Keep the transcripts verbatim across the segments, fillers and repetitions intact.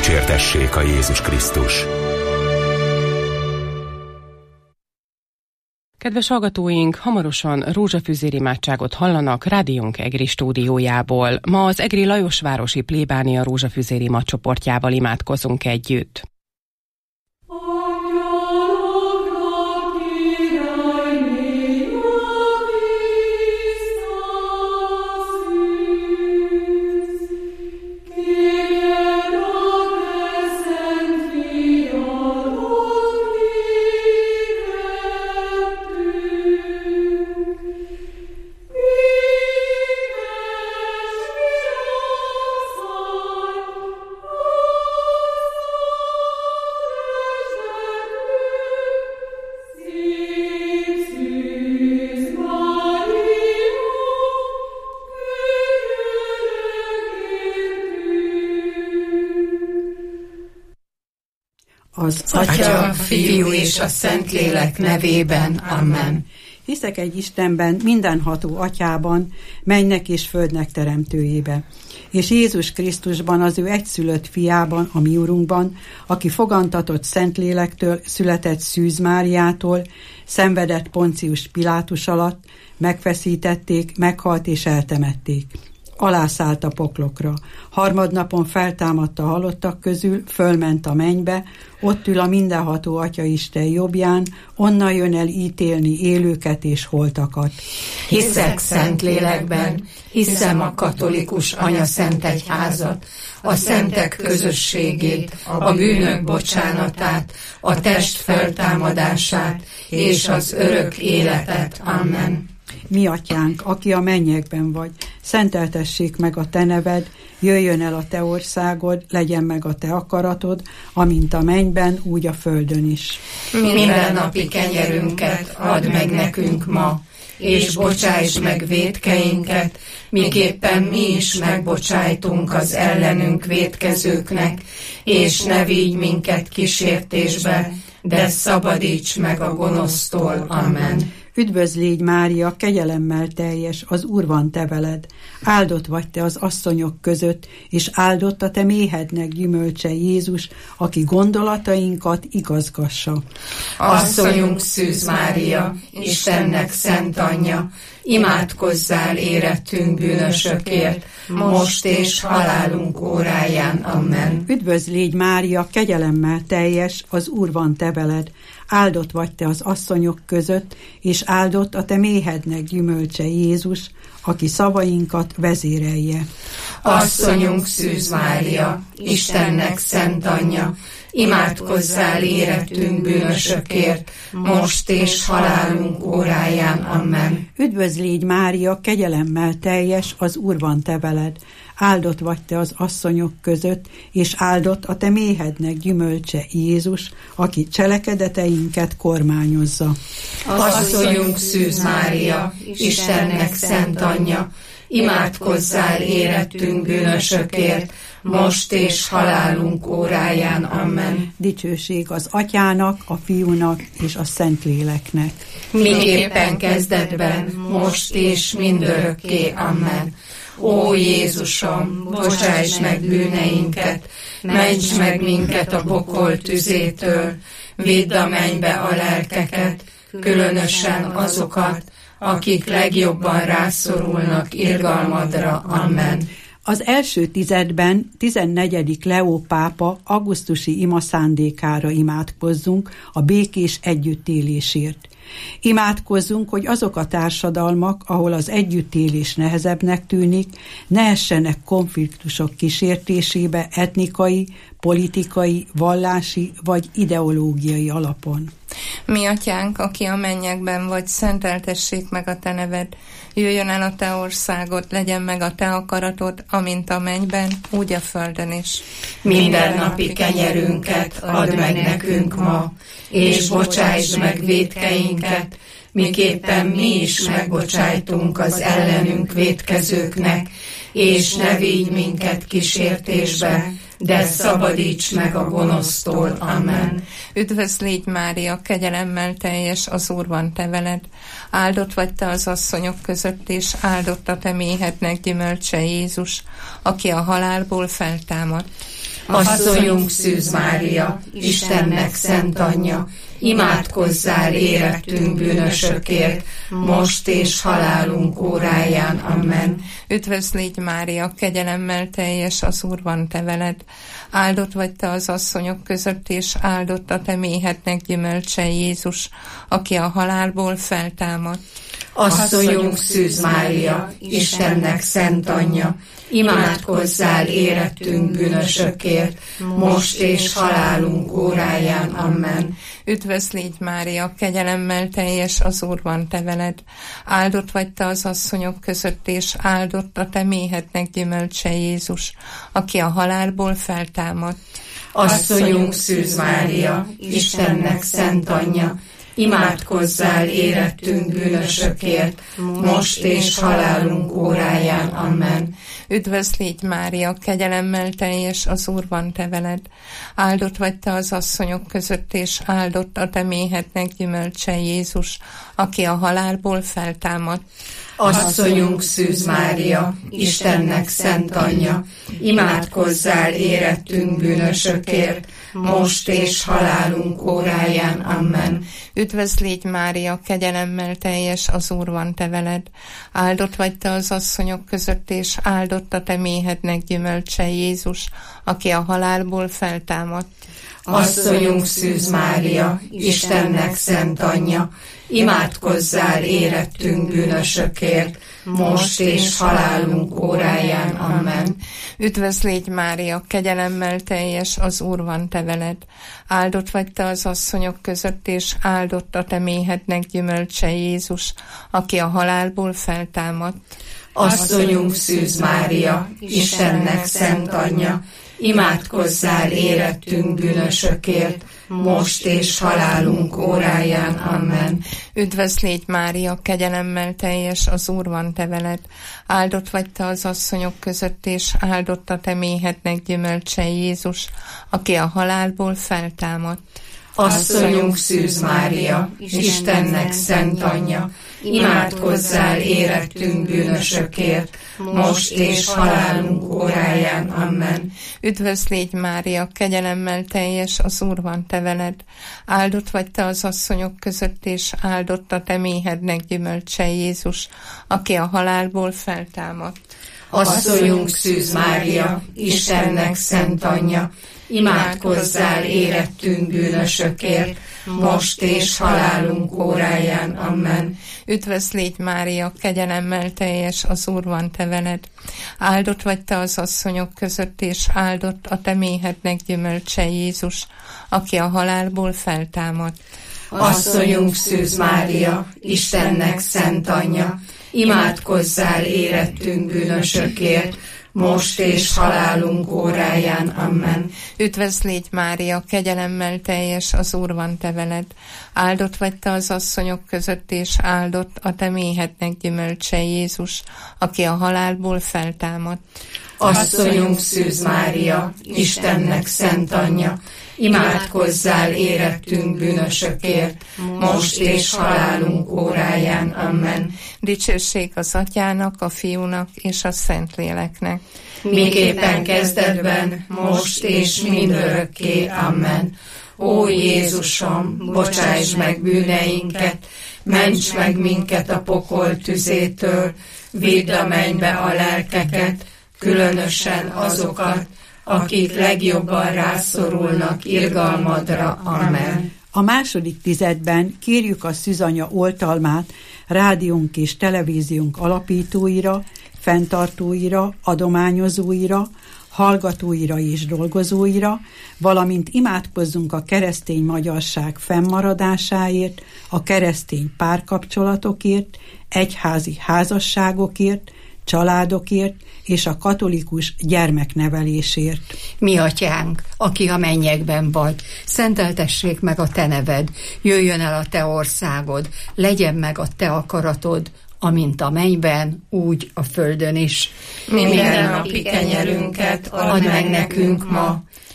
Dicsértessék a Jézus Krisztus! Kedves hallgatóink, hamarosan rózsafűzér imádságot hallanak rádiónk Egri stúdiójából. Ma az Egri Lajosvárosi plébánia rózsafűzér imádcsoportjával imádkozunk együtt. Az Atya, a Fiú és a Szentlélek nevében. Amen. Hiszek egy Istenben, mindenható Atyában, mennek és földnek teremtőjébe, és Jézus Krisztusban, az ő egyszülött fiában, a mi Urunkban, aki fogantatott Szentlélektől, született Szűz Máriától, szenvedett Poncius Pilátus alatt, megfeszítették, meghalt és eltemették. Alászállt a poklokra. Harmadnapon feltámadt a halottak közül, fölment a mennybe, ott ül a mindenható Atya Isten jobbján, onnan jön el ítélni élőket és holtakat. Hiszek Szentlélekben, hiszem a katolikus anyaszentegyházat, a szentek közösségét, a bűnök bocsánatát, a test feltámadását és az örök életet. Amen. Mi Atyánk, aki a mennyekben vagy, szenteltessék meg a te neved, jöjjön el a te országod, legyen meg a te akaratod, amint a mennyben, úgy a földön is. Mindennapi kenyerünket add meg nekünk ma, és bocsáss meg vétkeinket, miképpen mi is megbocsájtunk az ellenünk vétkezőknek, és ne vigy minket kísértésbe, de szabadíts meg a gonosztól. Amen. Üdvözl légy, Mária, kegyelemmel teljes, az Úr van te veled. Áldott vagy te az asszonyok között, és áldott a te méhednek gyümölcse Jézus, aki gondolatainkat igazgassa. Asszonyunk Szűz Mária, Istennek szent anyja, imádkozzál érettünk bűnösökért, most és halálunk óráján. Amen. Üdvözl légy, Mária, kegyelemmel teljes, az Úr van te veled. Áldott vagy te az asszonyok között, és áldott a te méhednek gyümölcse Jézus, aki szavainkat vezérelje. Asszonyunk Szűz Mária, Istennek szent anyja, imádkozzál érettünk bűnösökért, most és halálunk óráján. Amen. Üdvözl légy, Mária, kegyelemmel teljes, az Úr van te veled. Áldott vagy te az asszonyok között, és áldott a te méhednek gyümölcse Jézus, aki cselekedeteinket kormányozza. Asszonyunk Szűz Mária, Istennek szent anyja, imádkozzál érettünk bűnösökért, most és halálunk óráján. Amen. Dicsőség az Atyának, a Fiúnak és a Szentléleknek. Miképpen kezdetben, most és mindörökké. Amen. Ó Jézusom, bocsáss meg bűneinket, ments meg minket a pokol tüzétől, vidd a mennybe a lelkeket, különösen azokat, akik legjobban rászorulnak irgalmadra. Amen. Az első tizedben tizennegyedik Leó pápa augusztusi ima szándékára imádkozzunk a békés együttélésért. Imádkozzunk, hogy azok a társadalmak, ahol az együttélés nehezebbnek tűnik, ne essenek konfliktusok kísértésébe etnikai, politikai, vallási vagy ideológiai alapon. Mi Atyánk, aki a mennyekben vagy, szenteltessék meg a te neved. Jöjjön el a te országod, legyen meg a te akaratod, amint a mennyben, úgy a földön is. Mindennapi kenyerünket add meg nekünk ma, és bocsáss meg vétkeinket, miképpen mi is megbocsájtunk az ellenünk vétkezőknek, és ne vigy minket kísértésbe, de szabadíts meg a gonosztól. Amen. Üdvözl légy, Mária, kegyelemmel teljes, az Úr van te veled. Áldott vagy te az asszonyok között, és áldott a te méhednek gyümölcse Jézus, aki a halálból feltámadt. Asszonyunk Szűz Mária, Istennek szent anyja, imádkozzál érettünk bűnösökért, most és halálunk óráján. Amen. Üdvözl légy Mária, kegyelemmel teljes, az Úr van te veled. Áldott vagy te az asszonyok között, és áldott a te méhednek gyümölcse, Jézus, aki a halálból feltámadt. Asszonyunk Szűz Mária, Istennek szent anyja, imádkozzál érettünk bűnösökért, most és halálunk óráján. Amen. Üdvözl légy Mária, kegyelemmel teljes, az Úr van te veled. Áldott vagy te az asszonyok között, és áldott a te méhednek gyümölcse, Jézus, aki a halálból feltámadt. Asszonyunk Szűz Mária, Istennek szent anyja, imádkozzál érettünk bűnösökért, most és halálunk óráján. Amen. Üdvözl légy Mária, kegyelemmel teljes, az Úr van te veled. Áldott vagy te az asszonyok között, és áldott a te méhednek gyümölcse, Jézus, aki a halálból feltámadt. Asszonyunk Szűz Mária, Istennek szent anyja, imádkozzál érettünk bűnösökért, most és halálunk óráján. Amen. Üdvözl légy Mária, kegyelemmel teljes, az Úr van te veled. Áldott vagy te az asszonyok között, és áldott a te méhednek gyümölcse, Jézus, aki a halálból feltámadt. Asszonyunk Szűz Mária, Istennek szent anyja, imádkozzál érettünk bűnösökért, most és halálunk óráján. Amen. Üdvözl légy Mária, kegyelemmel teljes, az Úr van te veled. Áldott vagy te az asszonyok között, és áldott a te méhednek gyümölcse, Jézus, aki a halálból feltámadt. Asszonyunk Szűz Mária, Istennek szent anyja, imádkozzál érettünk bűnösökért, most és halálunk óráján. Amen. Üdvözl légy Mária, kegyelemmel teljes, az Úr van te veled. Áldott vagy te az asszonyok között, és áldott a te méhednek gyümölcse, Jézus, aki a halálból feltámadt. Asszonyunk Szűz Mária, Istennek szent anyja, imádkozzál érettünk bűnösökért, most és halálunk óráján. Amen. Üdvözl légy Mária, kegyelemmel teljes, az Úr van te veled. Áldott vagy te az asszonyok között, és áldott a te méhednek gyümölcse, Jézus, aki a halálból feltámadt. Asszonyunk Szűz Mária, Istennek szent anyja, imádkozzál érettünk bűnösökért, most és halálunk óráján. Amen. Üdvözl légy Mária, kegyelemmel teljes, az Úr van te veled. Áldott vagy te az asszonyok között, és áldott a te méhednek gyümölcse, Jézus, aki a halálból feltámadt. Asszonyunk Szűz Mária, Istennek szent anyja, imádkozzál érettünk bűnösökért, most és halálunk óráján. Amen. Üdvözl légy Mária, kegyelemmel teljes, az Úr van te veled. Áldott vagy te az asszonyok között, és áldott a te méhednek gyümölcse, Jézus, aki a halálból feltámadt. Asszonyunk Szűz Mária, Istennek szent anyja, imádkozzál érettünk bűnösökért, most és halálunk óráján. Amen. Dicsőség az Atyának, a Fiúnak és a Szentléleknek. Miképpen kezdetben, most és mindörökké. Amen. Ó Jézusom, bocsáss meg bűneinket, ments meg minket a pokol tüzétől, vidd a mennybe a lelkeket, különösen azokat, akik legjobban rászorulnak irgalmadra. Amen. A második tizedben kérjük a Szűzanya oltalmát rádiónk és televíziónk alapítóira, fenntartóira, adományozóira, hallgatóira és dolgozóira, valamint imádkozzunk a keresztény magyarság fennmaradásáért, a keresztény párkapcsolatokért, egyházi házasságokért, családokért és a katolikus gyermeknevelésért. Mi atyánk, aki a mennyekben vagy, szenteltessék meg a te neved, jöjjön el a te országod, legyen meg a te akaratod, amint a mennyben, úgy a földön is. Mindennapi kenyerünket add meg nekünk ma,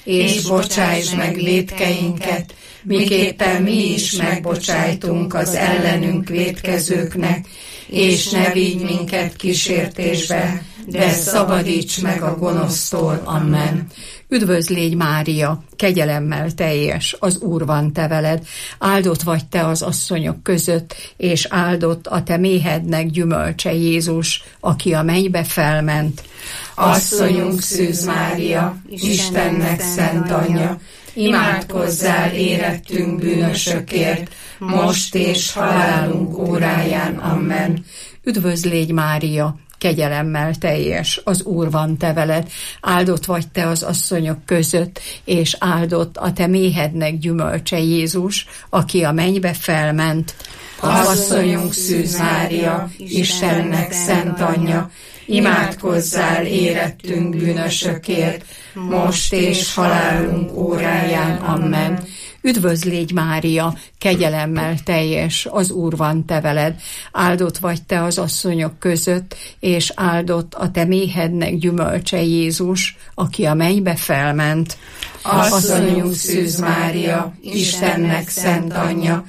és bocsájtsd meg vétkeinket, miképpen mi is megbocsájtunk az ellenünk vétkezőknek, és ne vigy minket kísértésbe, de szabadíts meg a gonosztól. Amen. Üdvözl légy, Mária, kegyelemmel teljes, az Úr van te veled, áldott vagy te az asszonyok között, és áldott a te méhednek gyümölcse Jézus, aki a mennybe felment. Asszonyunk Szűz Mária, Istennek szent anyja, imádkozzál érettünk bűnösökért, most és halálunk óráján. Amen. Üdvözl légy, Mária, kegyelemmel teljes, az Úr van te veled, áldott vagy te az asszonyok között, és áldott a te méhednek gyümölcse Jézus, aki a mennybe felment. Asszonyunk Szűz Mária, Istennek szent anyja, imádkozzál érettünk bűnösökért, most és halálunk óráján. Amen. Üdvözl légy, Mária, kegyelemmel teljes, az Úr van te veled, áldott vagy te az asszonyok között, és áldott a te méhednek gyümölcse Jézus, aki a mennybe felment. Asszonyunk Szűz Mária, Istennek szent anyja,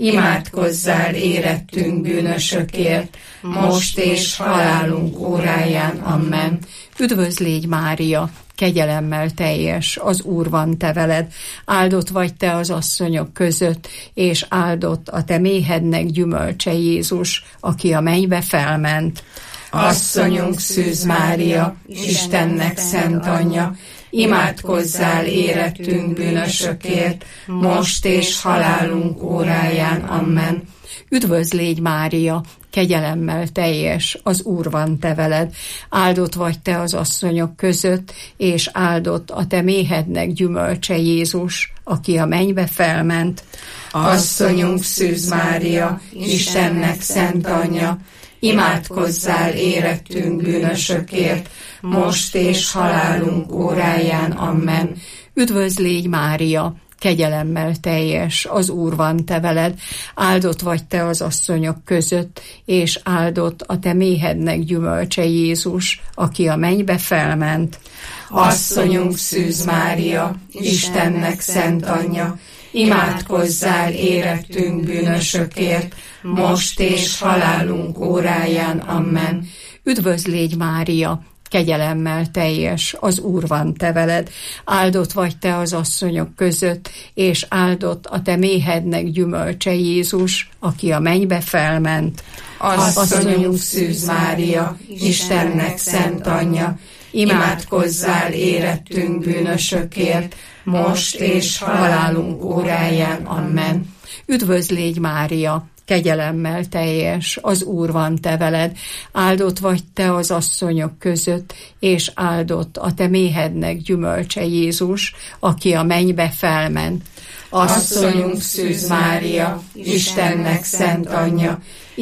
imádkozzál érettünk bűnösökért, most és halálunk óráján. Amen. Üdvözl légy, Mária, kegyelemmel teljes, az Úr van te veled, áldott vagy te az asszonyok között, és áldott a te méhednek gyümölcse Jézus, aki a mennybe felment. Asszonyunk Szűz Mária, Istennek szent anyja, imádkozzál érettünk bűnösökért, most és halálunk óráján. Amen. Üdvözl légy, Mária, kegyelemmel teljes, az Úr van te veled, áldott vagy te az asszonyok között, és áldott a te méhednek gyümölcse Jézus, aki a mennybe felment. Asszonyunk Szűz Mária, Istennek szent anyja, imádkozzál érettünk bűnösökért, most és halálunk óráján. Amen. Üdvözl légy, Mária, kegyelemmel teljes, az Úr van te veled, áldott vagy te az asszonyok között, és áldott a te méhednek gyümölcse Jézus, aki a mennybe felment. Asszonyunk Szűz Mária, Istennek szent anyja, imádkozzál érettünk bűnösökért, most és halálunk óráján. Amen. Üdvözl légy, Mária, kegyelemmel teljes, az Úr van te veled, áldott vagy te az asszonyok között, és áldott a te méhednek gyümölcse Jézus, aki a mennybe felment. Asszonyunk Szűz Mária, Istennek szent anyja, imádkozzál érettünk bűnösökért, most és halálunk óráján. Amen. Üdvözl légy, Mária, kegyelemmel teljes, az Úr van te veled, áldott vagy te az asszonyok között, és áldott a te méhednek gyümölcse Jézus, aki a mennybe felment. Asszonyunk Szűz Mária, Istennek szent anyja,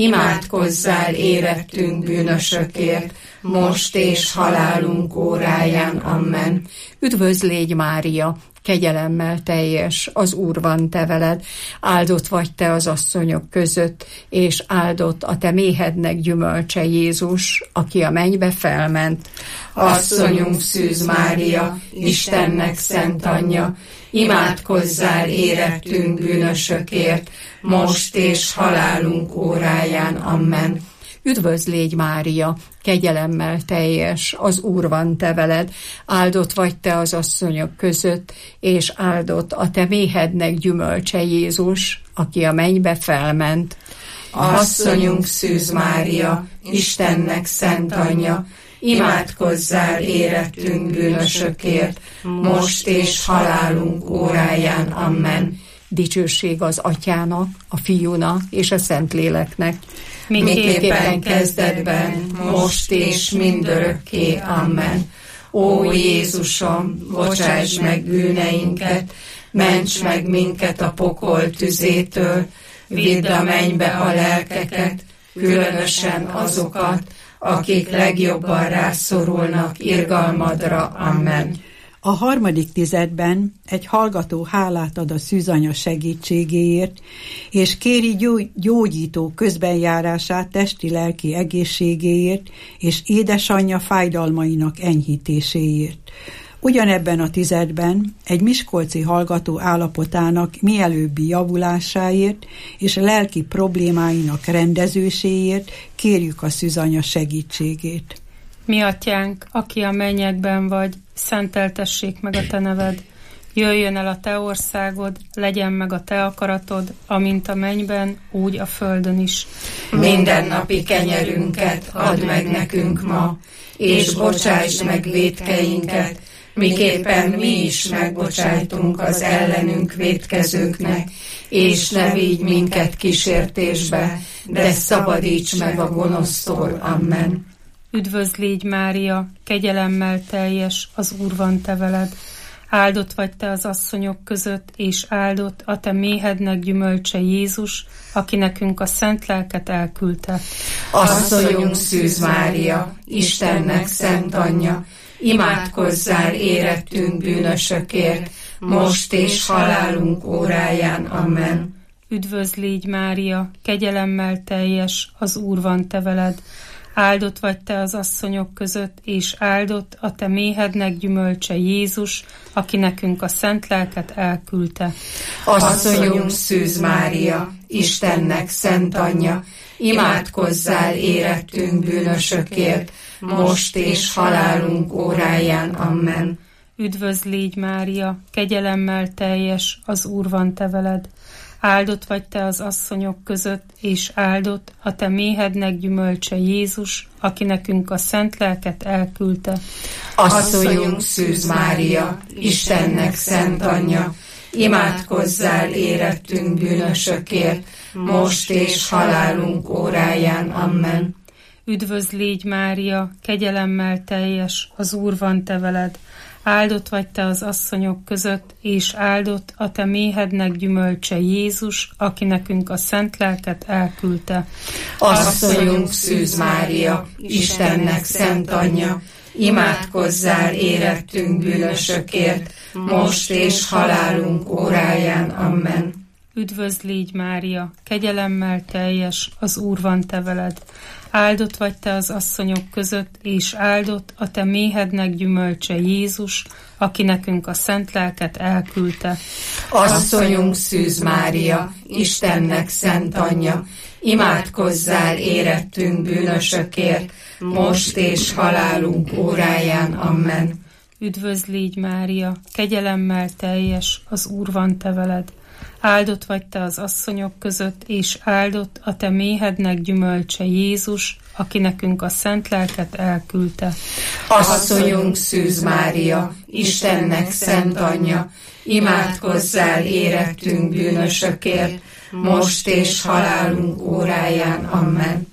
imádkozzál érettünk bűnösökért, most és halálunk óráján. Amen. Üdvözl légy, Mária, kegyelemmel teljes, az Úr van te veled, áldott vagy te az asszonyok között, és áldott a te méhednek gyümölcse Jézus, aki a mennybe felment. Asszonyunk Szűz Mária, Istennek szent anyja, imádkozzál érettünk bűnösökért, most és halálunk óráján. Amen. Üdvözl légy, Mária, kegyelemmel teljes, az Úr van te veled, áldott vagy te az asszonyok között, és áldott a te méhednek gyümölcse Jézus, aki a mennybe felment. Asszonyunk Szűz Mária, Istennek szent anyja, imádkozzál érettünk bűnösökért, most és halálunk óráján. Amen. Dicsőség az Atyának, a Fiúnak és a Szentléleknek, miképpen kezdetben, most és mindörökké. Amen. Ó Jézusom, bocsáss meg bűneinket, ments meg minket a pokol tüzétől, vidd a mennybe a lelkeket, különösen azokat, akik legjobban rászorulnak irgalmadra. Amen. A harmadik tizedben egy hallgató hálát ad a szűzanya segítségéért, és kéri gyógyító közbenjárását testi-lelki egészségéért, és édesanyja fájdalmainak enyhítéséért. Ugyanebben a tizedben egy miskolci hallgató állapotának mielőbbi javulásáért és a lelki problémáinak rendezéséért kérjük a szűzanya segítségét. Mi atyánk, aki a mennyekben vagy, szenteltessék meg a te neved. Jöjjön el a te országod, legyen meg a te akaratod, amint a mennyben, úgy a földön is. Mindennapi kenyerünket add meg nekünk ma, és bocsáss meg vétkeinket, miképpen mi is megbocsájtunk az ellenünk vétkezőknek, és ne vigy minket kísértésbe, de szabadíts meg a gonosztól. Amen. Üdvözl légy, Mária, kegyelemmel teljes, az Úr van te veled. Áldott vagy te az asszonyok között, és áldott a te méhednek gyümölcse Jézus, aki nekünk a szent lelket elküldte. Asszonyunk Szűz Mária, Istennek szent anyja, imádkozzál érettünk bűnösökért, most és halálunk óráján. Amen. Üdvözl légy, Mária, kegyelemmel teljes, az Úr van te veled. Áldott vagy te az asszonyok között, és áldott a te méhednek gyümölcse Jézus, aki nekünk a szent lelket elküldte. Asszonyunk Szűz Mária, Istennek szent anyja, imádkozzál érettünk bűnösökért, most és halálunk óráján. Amen. Üdvözl légy, Mária, kegyelemmel teljes, az Úr van te veled. Áldott vagy te az asszonyok között, és áldott a te méhednek gyümölcse Jézus, aki nekünk a szent lelket elküldte. Asszonyunk Szűz Mária, Istennek szent anyja, imádkozzál érettünk bűnösökért, most és halálunk óráján. Amen. Üdvözl légy, Mária, kegyelemmel teljes, az Úr van te veled. Áldott vagy te az asszonyok között, és áldott a te méhednek gyümölcse Jézus, aki nekünk a szent lelket elküldte. Asszonyunk Szűz Mária, Istennek szent anyja, imádkozzál érettünk bűnösökért, most és halálunk óráján. Amen. Üdvözl légy, Mária, kegyelemmel teljes, az Úr van te veled. Áldott vagy te az asszonyok között, és áldott a te méhednek gyümölcse Jézus, aki nekünk a szent lelket elküldte. Asszonyunk Szűz Mária, Istennek szent anyja, imádkozzál érettünk bűnösökért, most és halálunk óráján. Amen. Üdvözl légy, Mária, kegyelemmel teljes, az Úr van te veled. Áldott vagy te az asszonyok között, és áldott a te méhednek gyümölcse Jézus, aki nekünk a szent lelket elküldte. Asszonyunk Szűz Mária, Istennek szent anyja, imádkozzál érettünk bűnösökért, most és halálunk óráján. Amen.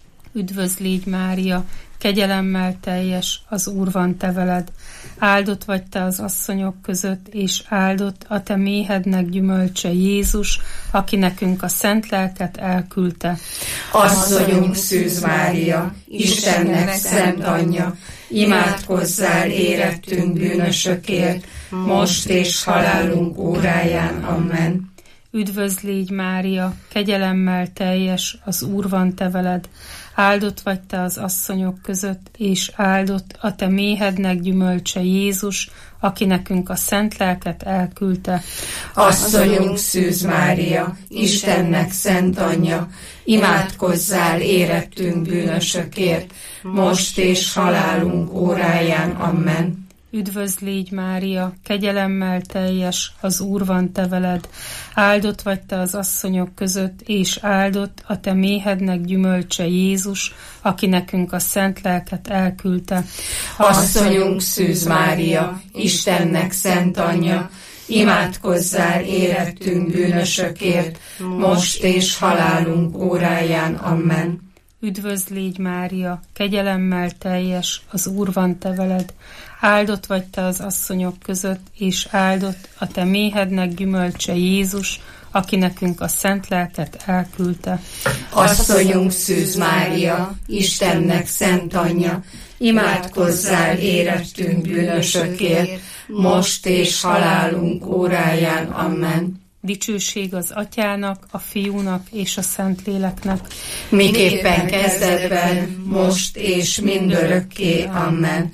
Üdvözl légy, Mária, kegyelemmel teljes, az Úr van te veled. Áldott vagy te az asszonyok között, és áldott a te méhednek gyümölcse Jézus, aki nekünk a szent lelket elküldte. Asszonyunk Szűz Mária, Istennek szent anyja, imádkozzál érettünk bűnösökért, most és halálunk óráján. Amen. Üdvözl légy, Mária, kegyelemmel teljes, az Úr van te veled. Áldott vagy te az asszonyok között, és áldott a te méhednek gyümölcse Jézus, aki nekünk a szent lelket elküldte. Asszonyunk Szűz Mária, Istennek szent anyja, imádkozzál érettünk bűnösökért, most és halálunk óráján. Amen. Üdvözl légy, Mária, kegyelemmel teljes, az Úr van te veled. Áldott vagy te az asszonyok között, és áldott a te méhednek gyümölcse Jézus, aki nekünk a szent lelket elküldte. Asszonyunk Szűz Mária, Istennek szent anyja, imádkozzál érettünk bűnösökért, most és halálunk óráján. Amen. Üdvözl légy, Mária, kegyelemmel teljes, az Úr van te veled. Áldott vagy te az asszonyok között, és áldott a te méhednek gyümölcse Jézus, aki nekünk a szent lelket elküldte. Asszonyunk Szűz Mária, Istennek szent anyja, imádkozzál érettünk bűnösökért, most és halálunk óráján. Amen. Dicsőség az Atyának, a Fiúnak és a Szentléleknek. Miképpen kezdetben, most és mindörökké. Amen.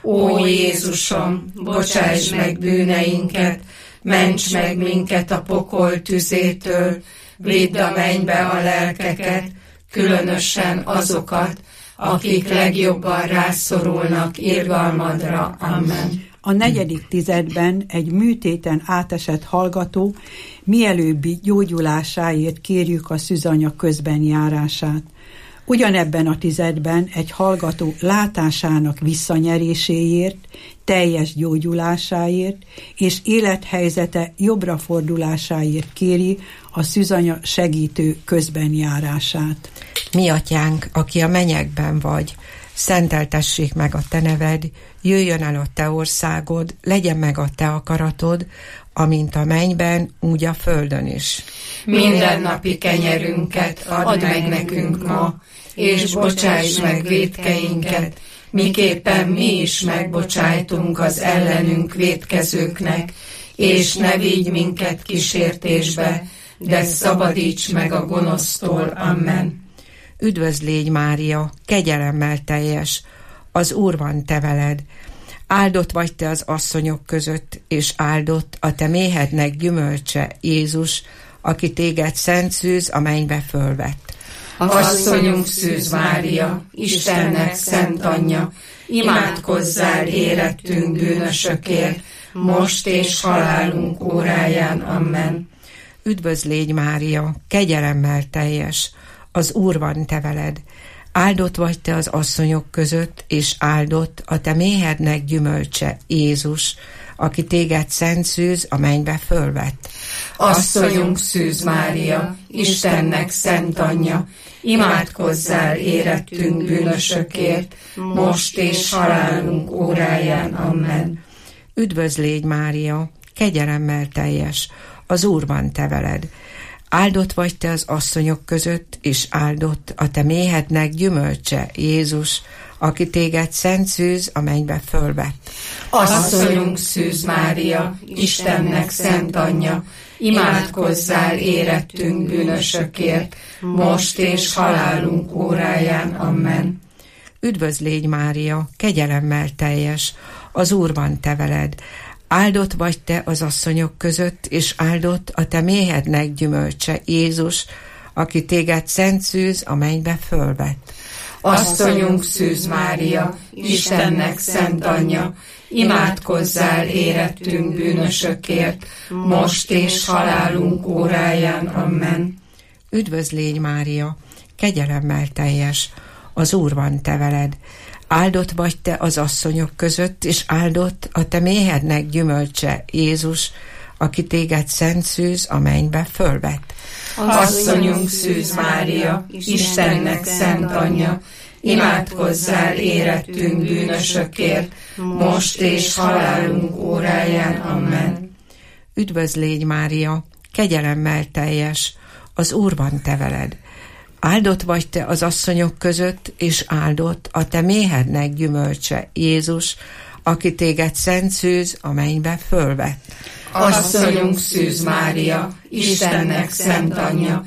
Ó Jézusom, bocsáss meg bűneinket, ments meg minket a pokol tüzétől, vidd a mennybe a lelkeket, különösen azokat, akik legjobban rászorulnak irgalmadra. Amen. A negyedik tizedben egy műtéten átesett hallgató mielőbbi gyógyulásáért kérjük a szűzanya közben járását. Ugyanebben a tizedben egy hallgató látásának visszanyeréséért, teljes gyógyulásáért és élethelyzete jobbra fordulásáért kéri a szűzanya segítő közben járását. Mi atyánk, aki a mennyekben vagy, szenteltessék meg a te neved, jöjjön el a te országod, legyen meg a te akaratod, amint a mennyben, úgy a földön is. Mindennapi kenyerünket add meg nekünk ma, és bocsáss meg vétkeinket, miképpen mi is megbocsájtunk az ellenünk vétkezőknek, és ne vigy minket kísértésbe, de szabadíts meg a gonosztól. Amen. Üdvözl légy, Mária, kegyelemmel teljes, az Úr van te veled. Áldott vagy te az asszonyok között, és áldott a te méhednek gyümölcse, Jézus, aki téged szent szűz a mennybe fölvett. Asszonyunk Szűz Mária, Istennek szent anyja, imádkozzál érettünk bűnösökért, most és halálunk óráján. Amen. Üdvözl légy, Mária, kegyelemmel teljes, az Úr van te veled. Áldott vagy te az asszonyok között, és áldott a te méhednek gyümölcse, Jézus, aki téged szent szűz a mennybe fölvett. Asszonyunk Szűz Mária, Istennek szent anyja, imádkozzál érettünk bűnösökért, most és halálunk óráján. Amen. Üdvözl légy, Mária, kegyelemmel teljes, az Úr van te veled. Áldott vagy te az asszonyok között, és áldott a te méhednek gyümölcse, Jézus, aki téged szent szűz a mennybe fölvett. Asszonyunk Szűz Mária, Istennek szent anyja, imádkozzál érettünk bűnösökért, most és halálunk óráján. Amen. Üdvözl légy, Mária, kegyelemmel teljes, az Úr van te veled. Áldott vagy te az asszonyok között, és áldott a te méhednek gyümölcse, Jézus, aki téged szent szűz a mennybe fölvett. Asszonyunk Szűz Mária, Istennek szent anyja, imádkozzál érettünk bűnösökért, most és halálunk óráján. Amen. Üdvözl légy, Mária, kegyelemmel teljes, az Úr van te veled. Áldott vagy te az asszonyok között, és áldott a te méhednek gyümölcse, Jézus, aki téged szent szűz a mennybe fölvett. Asszonyunk Szűz Mária, Istennek szent anyja, imádkozzál érettünk bűnösökért, most és halálunk óráján. Amen. Üdvözl légy, Mária, kegyelemmel teljes, az Úr van te veled. Áldott vagy te az asszonyok között, és áldott a te méhednek gyümölcse, Jézus, aki téged szent szűz a mennybe fölvett. Asszonyunk Szűz Mária, Istennek szent anyja,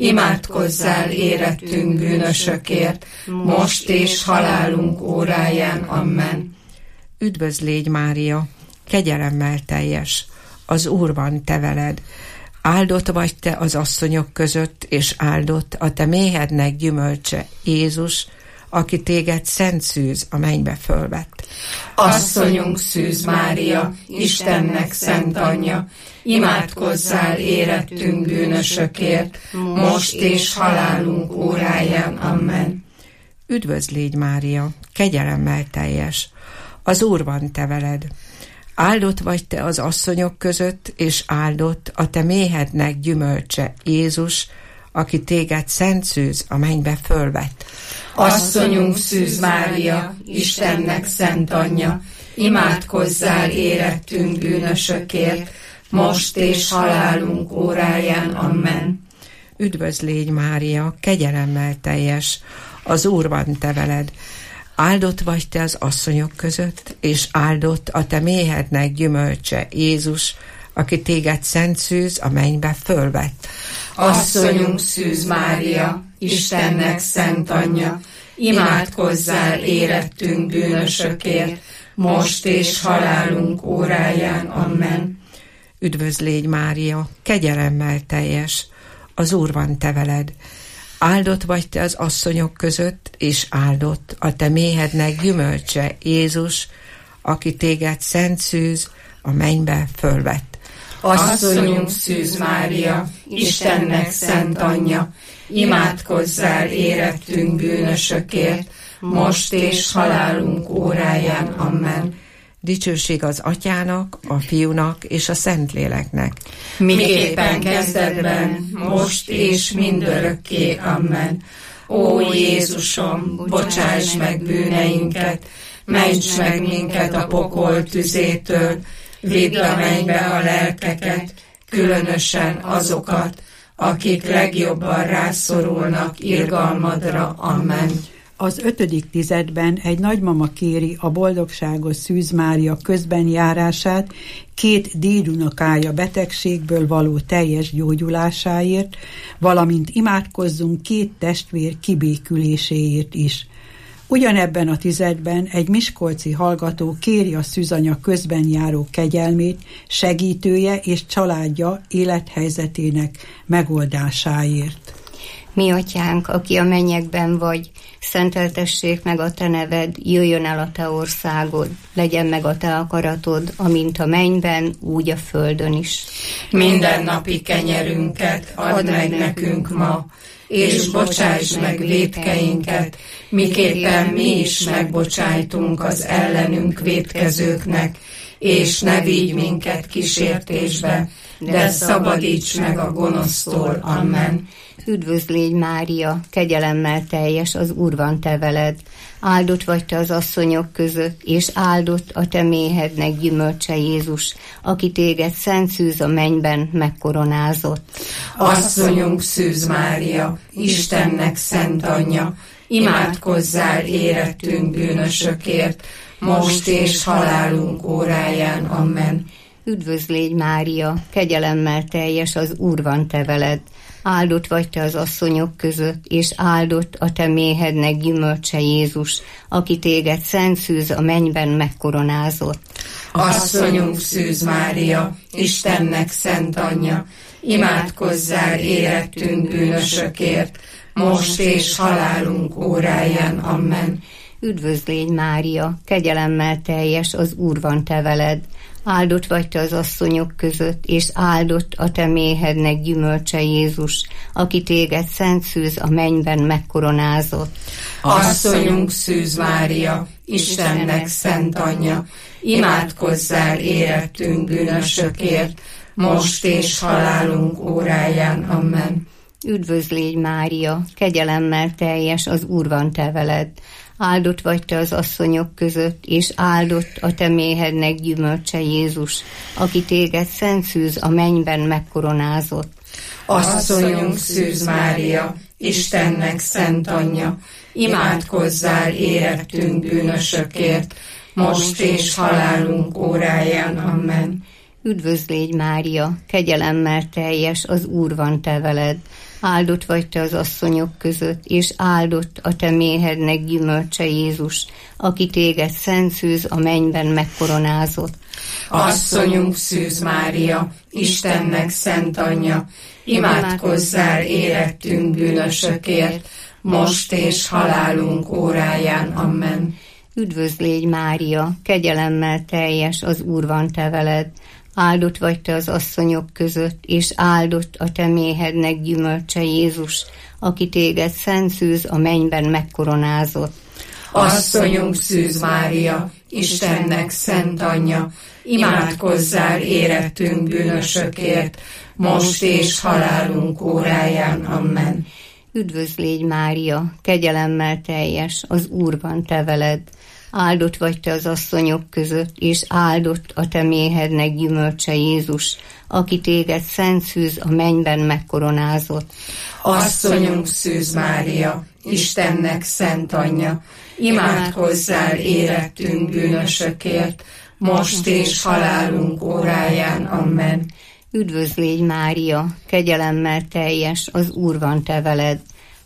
imádkozzál érettünk bűnösökért, most és halálunk óráján. Amen. Üdvözl légy, Mária, kegyelemmel teljes, az Úr van te veled. Áldott vagy te az asszonyok között, és áldott a te méhednek gyümölcse, Jézus, aki téged szent szűz a mennybe fölvett. Asszonyunk Szűz Mária, Istennek szent anyja, imádkozzál érettünk bűnösökért, most és halálunk óráján. Amen. Üdvözl légy, Mária, kegyelemmel teljes, az Úr van te veled. Áldott vagy te az asszonyok között, és áldott a te méhednek gyümölcse, Jézus, aki téged szent szűz a mennybe fölvett. Asszonyunk Szűz Mária, Istennek szent anyja, imádkozzál érettünk bűnösökért, most és halálunk óráján. Amen. Üdvözl légy, Mária, kegyelemmel teljes, az Úr van te veled. Áldott vagy te az asszonyok között, és áldott a te méhednek gyümölcse, Jézus, aki téged szent szűz a mennybe fölvett. Asszonyunk Szűz Mária, Istennek szent anyja, imádkozzál érettünk bűnösökért, most és halálunk óráján. Amen. Üdvözl légy, Mária, kegyelemmel teljes, az Úr van te veled. Áldott vagy te az asszonyok között, és áldott a te méhednek gyümölcse, Jézus, aki téged szent szűz a mennybe fölvett. Asszonyunk Szűz Mária, Istennek szent anyja, imádkozzál érettünk bűnösökért, most és halálunk óráján. Amen. Dicsőség az Atyának, a Fiúnak és a Szentléleknek. Miképpen kezdetben, most és mindörökké. Amen. Ó Jézusom, bocsáss meg bűneinket, ments meg minket a pokol tüzétől, vidd a mennybe a lelkeket, különösen azokat, akik legjobban rászorulnak irgalmadra. Amen. Az ötödik tizedben egy nagymama kéri a boldogságos Szűz Mária közbenjárását két dédunokája betegségből való teljes gyógyulásáért, valamint imádkozzunk két testvér kibéküléséért is. Ugyanebben a tizedben egy miskolci hallgató kéri a szűzanya közben járó kegyelmét, segítője és családja élethelyzetének megoldásáért. Mi atyánk, aki a mennyekben vagy, szenteltessék meg a te neved, jöjjön el a te országod, legyen meg a te akaratod, amint a mennyben, úgy a földön is. Mindennapi kenyerünket add meg nekünk ma, és bocsáss meg vétkeinket, miképpen mi is megbocsájtunk az ellenünk vétkezőknek, és ne vigy minket kísértésbe, de szabadíts meg a gonosztól. Amen. Üdvözl légy, Mária, kegyelemmel teljes, az Úr van te veled. Áldott vagy te az asszonyok között, és áldott a te méhednek gyümölcse, Jézus, aki téged szent szűz a mennyben megkoronázott. Asszonyunk Szűz Mária, Istennek szent anyja, imádkozzál érettünk bűnösökért, most és halálunk óráján. Amen. Üdvözl légy, Mária, kegyelemmel teljes, az Úr van te veled. Áldott vagy te az asszonyok között, és áldott a te méhednek gyümölcse, Jézus, aki téged szent szűz a mennyben megkoronázott. Asszonyunk Szűz Mária, Istennek szent anyja, imádkozzál érettünk bűnösökért, most és halálunk óráján. Amen. Üdvözl légy, Mária, kegyelemmel teljes, az Úr van te veled. Áldott vagy te az asszonyok között, és áldott a te méhednek gyümölcse, Jézus, aki téged szent szűz a mennyben megkoronázott. Asszonyunk Szűz Mária, Istennek szent anyja, imádkozzál érettünk bűnösökért, most és halálunk óráján. Amen. Üdvözl légy, Mária, kegyelemmel teljes, az Úr van te veled. Áldott vagy te az asszonyok között, és áldott a te méhednek gyümölcse, Jézus, aki téged szent szűz a mennyben megkoronázott. Asszonyunk Szűz Mária, Istennek szent anyja, imádkozzál érettünk bűnösökért, most és halálunk óráján. Amen. Üdvözl légy, Mária, kegyelemmel teljes, az Úr van te veled. Áldott vagy te az asszonyok között, és áldott a te méhednek gyümölcse, Jézus, aki téged szent szűz a mennyben megkoronázott. Asszonyunk Szűz Mária, Istennek szent anyja, imádkozzál érettünk bűnösökért, most és halálunk óráján. Amen. Üdvözl légy, Mária, kegyelemmel teljes, az Úr van te veled. Áldott vagy te az asszonyok között, és áldott a te méhednek gyümölcse, Jézus, aki téged szent szűz a mennyben megkoronázott. Asszonyunk Szűz Mária, Istennek szent anyja, imádkozzál érettünk bűnösökért, most és halálunk óráján. Amen. Üdvözl légy, Mária, kegyelemmel teljes, az Úr van te veled. Áldott vagy te az asszonyok között, és áldott a te méhednek gyümölcse, Jézus, aki téged szent szűz a mennyben megkoronázott. Asszonyunk Szűz Mária, Istennek szent anyja, imádkozzál érettünk bűnösökért, most és halálunk óráján. Amen. Üdvözl légy, Mária, kegyelemmel teljes, az Úr van te veled.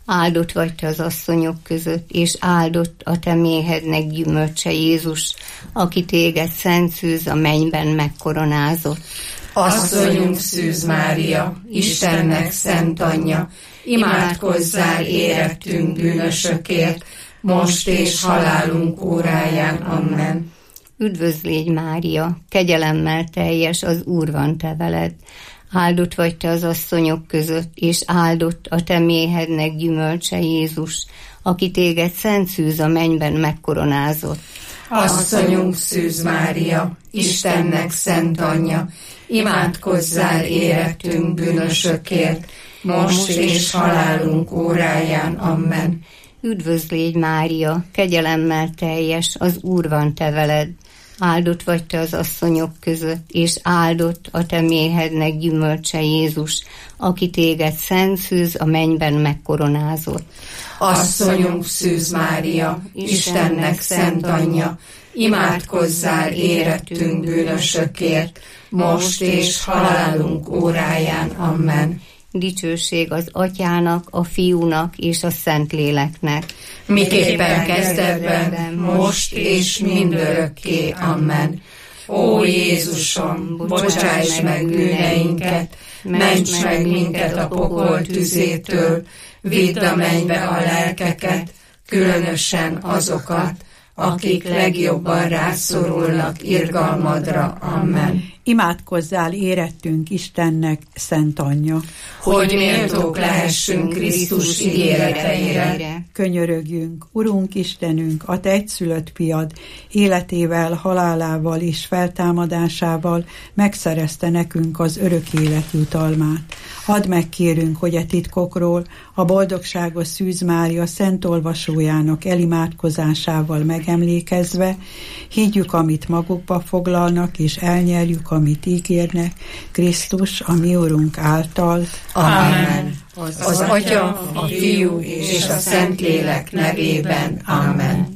Áldott vagy te az asszonyok között, és áldott a te méhednek gyümölcse Jézus, aki téged szent szűz a mennyben megkoronázott. Asszonyunk Szűz Mária, Istennek szent anyja, imádkozzál érettünk bűnösökért, most és halálunk óráján. Amen. Üdvözl légy Mária, kegyelemmel teljes, az Úr van te veled. Áldott vagy te az asszonyok között, és áldott a te méhednek gyümölcse Jézus, aki téged szent szűz a mennyben megkoronázott. Asszonyunk Szűz Mária, Istennek szent anyja, imádkozzál érettünk bűnösökért, most és halálunk óráján. Amen. Üdvözl légy Mária, kegyelemmel teljes, az Úr van te veled. Áldott vagy te az asszonyok között, és áldott a te méhednek gyümölcse Jézus, aki téged szent szűz a mennyben megkoronázott. Asszonyunk Szűz Mária, Istennek szent anyja, imádkozzál érettünk bűnösökért, most és halálunk óráján. Amen. Dicsőség az Atyának, a Fiúnak és a Szentléleknek. Miképpen kezdetben, most és mindörökké. Amen. Ó Jézusom, bocsáss meg bűneinket, ments meg minket a pokol tüzétől, vidd a mennybe a lelkeket, különösen azokat, akik legjobban rászorulnak irgalmadra. Amen. Imádkozzál érettünk Istennek szent anyja, hogy méltók lehessünk Krisztus ígéreteire. Könyörögjünk, Urunk Istenünk, a te egyszülött fiad életével, halálával és feltámadásával megszerezte nekünk az örök élet jutalmát. Add meg, kérünk, hogy a titkokról a boldogságos Szűz Mária szent olvasójának elimádkozásával megemlékezve higgyük, amit magukba foglalnak, és elnyerjük, amit ígérnek, Krisztus, a mi Urunk által. Amen. Az, az Atya, a Fiú és a Szentlélek nevében. Amen.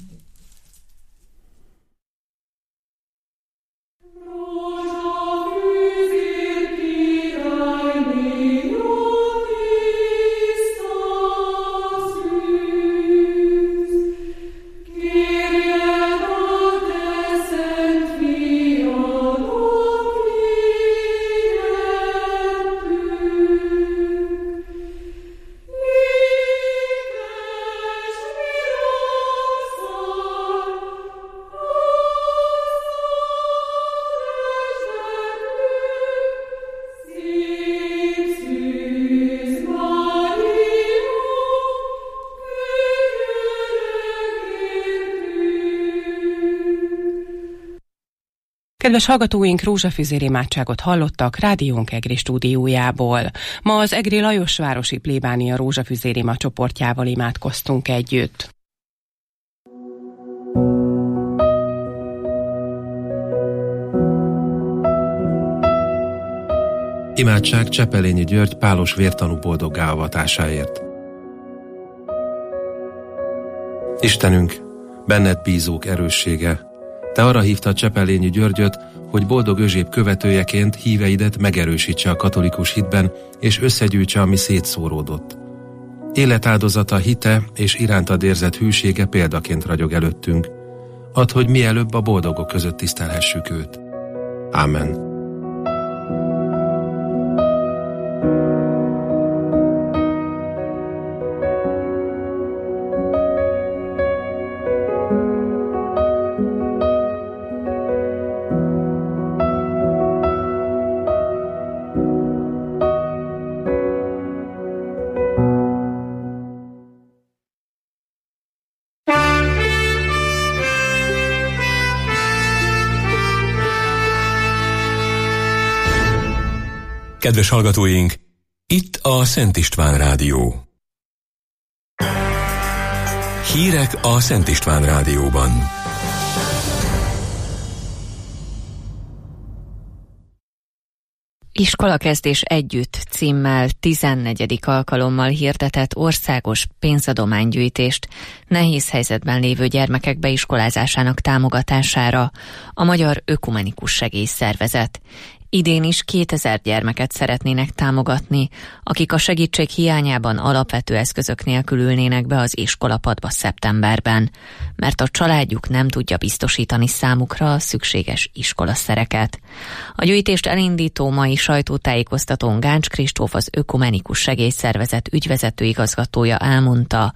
Kedves hallgatóink, rózsafüzér imádságot hallottak rádiónk Egri stúdiójából. Ma az Egri Lajosvárosi plébánia rózsafüzér ima csoportjával imádkoztunk együtt. Imádság Csepelényi György pálos vértanú boldoggá avatásáért. Istenünk, benned bízók erőssége, te arra hívtad Csepelényi Györgyöt, hogy boldog özséb követőjeként híveidet megerősítse a katolikus hitben, és összegyűjtse, ami szétszóródott. Életáldozata, hite és irántad érzett hűsége példaként ragyog előttünk. Add, hogy mielőbb a boldogok között tisztelhessük őt. Ámen. Kedves hallgatóink, itt a Szent István Rádió. Hírek a Szent István Rádióban. Iskolakezdés együtt címmel tizennegyedik alkalommal hirdetett országos pénzadománygyűjtést nehéz helyzetben lévő gyermekek beiskolázásának támogatására a Magyar Ökumenikus Segélyszervezet. Idén is kétezer gyermeket szeretnének támogatni, akik a segítség hiányában alapvető eszközök nélkül ülnének be az iskolapadba szeptemberben, mert a családjuk nem tudja biztosítani számukra a szükséges iskolaszereket. A gyűjtést elindító mai sajtótájékoztatón Gáncs Kristóf, az Ökumenikus Segélyszervezet ügyvezető igazgatója elmondta,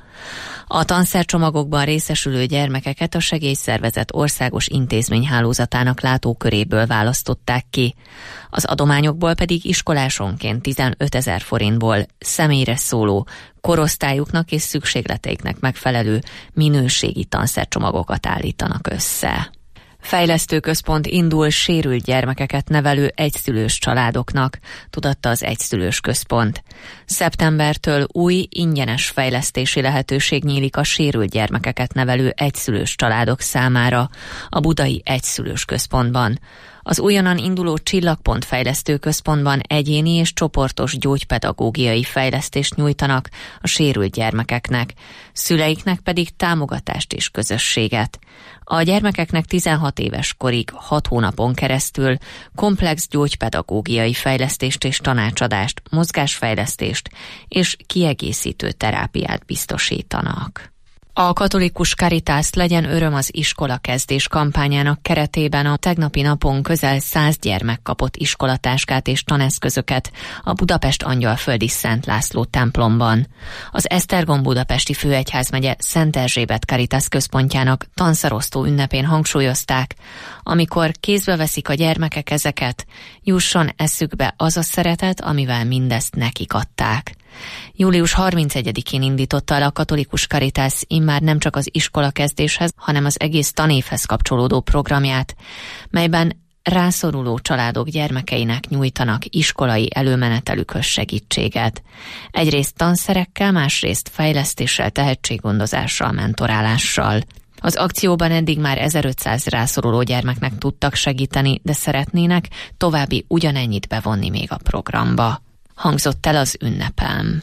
a tanszercsomagokban részesülő gyermekeket a segélyszervezet országos intézményhálózatának látóköréből választották ki. Az adományokból pedig iskolásonként tizenötezer forintból személyre szóló, korosztályuknak és szükségleteiknek megfelelő minőségi tanszercsomagokat állítanak össze. Fejlesztőközpont indul sérült gyermekeket nevelő egyszülős családoknak, tudatta az Egyszülős Központ. Szeptembertől új, ingyenes fejlesztési lehetőség nyílik a sérült gyermekeket nevelő egyszülős családok számára a budai Egyszülős Központban. Az újonnan induló Csillagpont Fejlesztőközpontban egyéni és csoportos gyógypedagógiai fejlesztést nyújtanak a sérült gyermekeknek, szüleiknek pedig támogatást és közösséget. A gyermekeknek tizenhat éves korig hat hónapon keresztül komplex gyógypedagógiai fejlesztést és tanácsadást, mozgásfejlesztést és kiegészítő terápiát biztosítanak. A katolikus Caritas Legyen öröm az iskola kezdés kampányának keretében a tegnapi napon közel száz gyermek kapott iskolatáskát és taneszközöket a Budapest Angyalföldi Szent László templomban. Az Esztergom budapesti főegyházmegye Szent Erzsébet Caritas központjának tanszarosztó ünnepén hangsúlyozták, amikor kézbe veszik a gyermekek ezeket, jusson eszükbe az a szeretet, amivel mindezt nekik adták. július harmincegyedikén indította el a katolikus Caritas immár nem csak az iskolakezdéshez, hanem az egész tanévhez kapcsolódó programját, melyben rászoruló családok gyermekeinek nyújtanak iskolai előmenetelükhöz segítséget. Egyrészt tanszerekkel, másrészt fejlesztéssel, tehetséggondozással, mentorálással. Az akcióban eddig már ezerötszáz rászoruló gyermeknek tudtak segíteni, de szeretnének további ugyanennyit bevonni még a programba. Hangzott el az ünnepem.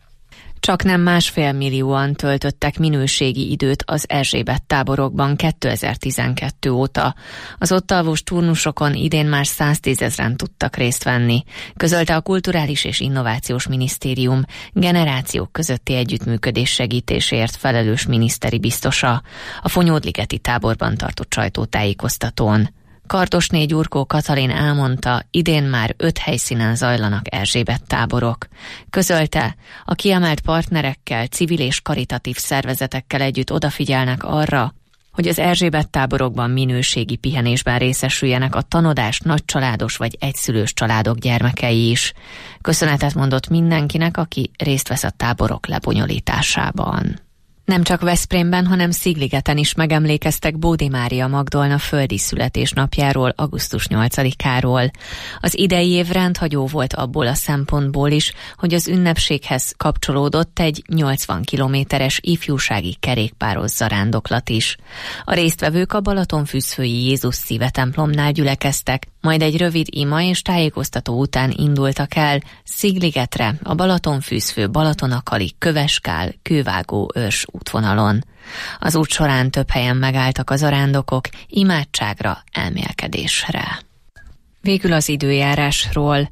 Csak nem másfél millióan töltöttek minőségi időt az Erzsébet táborokban kétezer-tizenkettő óta. Az ott alvós turnusokon idén már száztízezren tudtak részt venni, közölte a Kulturális és Innovációs Minisztérium generációk közötti együttműködés segítésért felelős miniszteri biztosa a Fonyódligeti táborban tartott sajtótájékoztatón. Kardosné Gyurkó Katalin elmondta, idén már öt helyszínen zajlanak Erzsébet táborok. Közölte, a kiemelt partnerekkel, civil és karitatív szervezetekkel együtt odafigyelnek arra, hogy az Erzsébet táborokban minőségi pihenésben részesüljenek a tanodás nagycsaládos vagy egyszülős családok gyermekei is. Köszönetet mondott mindenkinek, aki részt vesz a táborok lebonyolításában. Nem csak Veszprémben, hanem Szigligeten is megemlékeztek Bódi Mária Magdolna földi születésnapjáról, augusztus nyolcadikáról. Az idei év rendhagyó volt abból a szempontból is, hogy az ünnepséghez kapcsolódott egy nyolcvan kilométeres ifjúsági kerékpáros zarándoklat is. A résztvevők a Balatonfüszfői Jézus Szíve templomnál gyülekeztek, majd egy rövid ima és tájékoztató után indultak el Szigligetre, a Balatonfüszfő Balatonakali Köveskál Kővágó őrs útvonalon. Az út során több helyen megálltak az zarándokok imádságra, elmélkedésre. Végül az időjárásról.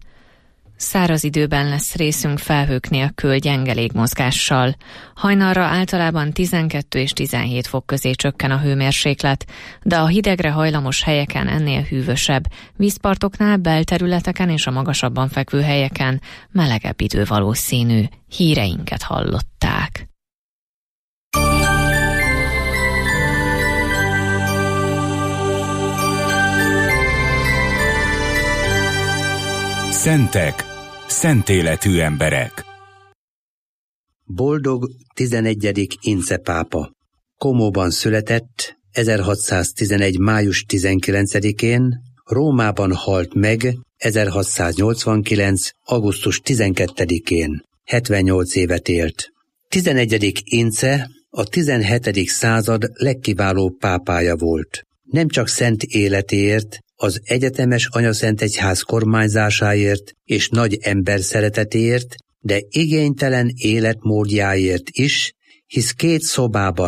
Száraz időben lesz részünk felhők nélkül, gyenge légmozgással. Hajnalra általában tizenkettő és tizenhét fok közé csökken a hőmérséklet, de a hidegre hajlamos helyeken ennél hűvösebb, vízpartoknál, belterületeken és a magasabban fekvő helyeken melegebb idő valószínű. Híreinket hallották. Szentek, szent életű emberek. Boldog tizenegyedik Ince pápa. Komóban született ezerhatszáztizenegy. május tizenkilencedikén, Rómában halt meg ezerhatszáznyolcvankilenc. augusztus tizenkettedikén. hetvennyolc évet élt. tizenegyedik Ince a tizenhetedik század legkiválóbb pápája volt. Nem csak szent életéért, az egyetemes anyaszentegyház kormányzásáért és nagy ember szeretetéért, de igénytelen életmódjáért is, hisz két szobában,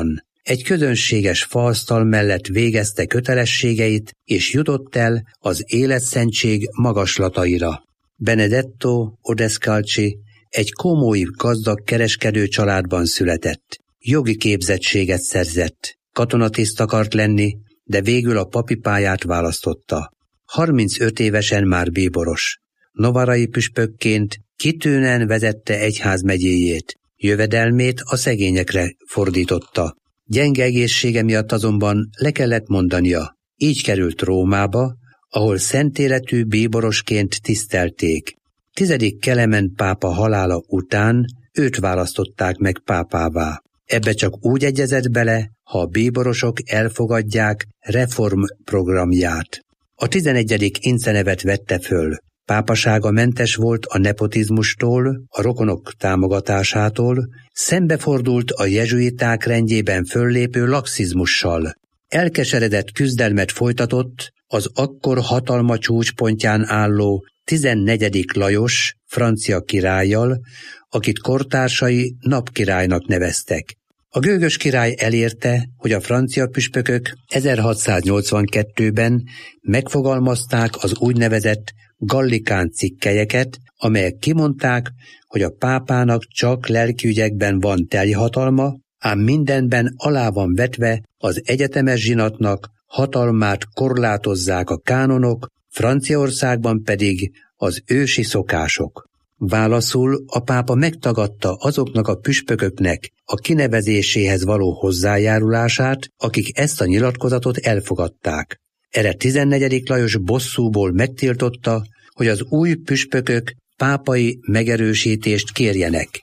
egy közönséges faasztal mellett végezte kötelességeit, és jutott el az életszentség magaslataira. Benedetto Odescalchi egy komói gazdag kereskedő családban született. Jogi képzettséget szerzett, katonatiszt akart lenni, de végül a papi pályát választotta. harmincöt évesen már bíboros. Novarai püspökként kitűnően vezette egyházmegyéjét, jövedelmét a szegényekre fordította. Gyenge egészsége miatt azonban le kellett mondania, így került Rómába, ahol szentéletű bíborosként tisztelték. Tizedik Kelemen pápa halála után őt választották meg pápává. Ebbe csak úgy egyezett bele, ha a bíborosok elfogadják reformprogramját. A tizenegyedik incenevet vette föl. Pápasága mentes volt a nepotizmustól, a rokonok támogatásától, szembefordult a jezsuiták rendjében föllépő laxizmussal. Elkeseredett küzdelmet folytatott az akkor hatalma csúcspontján álló tizennegyedik Lajos francia királlyal, akit kortársai napkirálynak neveztek. A gőgös király elérte, hogy a francia püspökök ezerhatszáznyolcvankettőben megfogalmazták az úgynevezett gallikán cikkelyeket, amelyek kimondták, hogy a pápának csak lelkiügyekben van teljhatalma, ám mindenben alá van vetve az egyetemes zsinatnak, hatalmát korlátozzák a kánonok, Franciaországban pedig az ősi szokások. Válaszul a pápa megtagadta azoknak a püspököknek a kinevezéséhez való hozzájárulását, akik ezt a nyilatkozatot elfogadták. Erre tizennegyedik Lajos bosszúból megtiltotta, hogy az új püspökök pápai megerősítést kérjenek.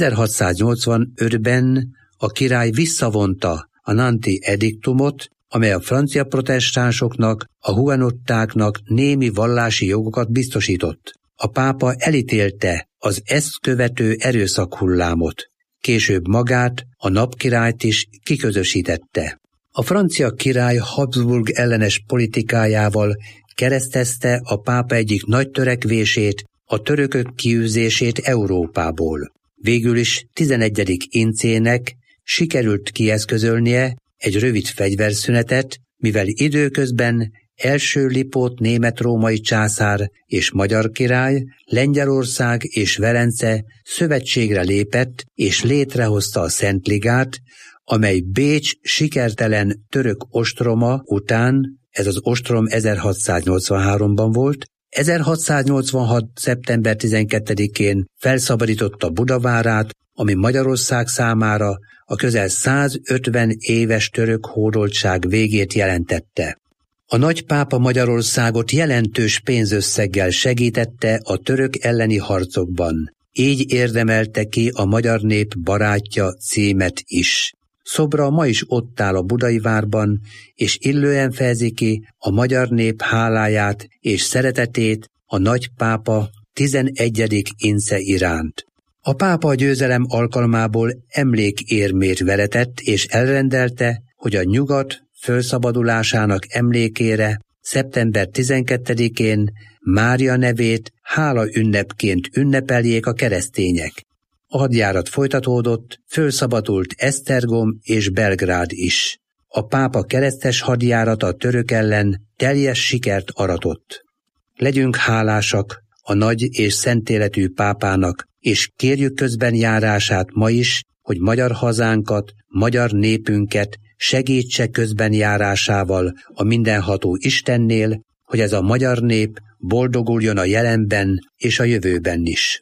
ezerhatszáznyolcvanötben a király visszavonta a Nanti ediktumot, amely a francia protestánsoknak, a hugenottáknak némi vallási jogokat biztosított. A pápa elítélte az ezt követő erőszakhullámot. Később magát, a napkirályt is kiközösítette. A francia király Habsburg ellenes politikájával keresztezte a pápa egyik nagy törekvését, a törökök kiűzését Európából. Végül is tizenegyedik incének sikerült kieszközölnie egy rövid fegyverszünetet, mivel időközben első Lipót német-római császár és magyar király, Lengyelország és Velence szövetségre lépett és létrehozta a Szentligát, amely Bécs sikertelen török ostroma után, ez az ostrom ezerhatszáznyolcvanháromban volt, ezerhatszáznyolcvanhat. szeptember tizenkettedikén felszabadította Budavárát, ami Magyarország számára a közel százötven éves török hódoltság végét jelentette. A nagypápa Magyarországot jelentős pénzösszeggel segítette a török elleni harcokban. Így érdemelte ki a magyar nép barátja címet is. Szobra ma is ott áll a Budai várban, és illően fejezi ki a magyar nép háláját és szeretetét a nagypápa tizenegyedik ince iránt. A pápa a győzelem alkalmából emlékérmét veretett és elrendelte, hogy a nyugat fölszabadulásának emlékére szeptember tizenkettedikén Mária nevét hála ünnepként ünnepeljék a keresztények. A hadjárat folytatódott, fölszabadult Esztergom és Belgrád is. A pápa keresztes hadjárata a török ellen teljes sikert aratott. Legyünk hálásak a nagy és szentéletű pápának, és kérjük közben járását ma is, hogy magyar hazánkat, magyar népünket segítse közben járásával a mindenható Istennél, hogy ez a magyar nép boldoguljon a jelenben és a jövőben is.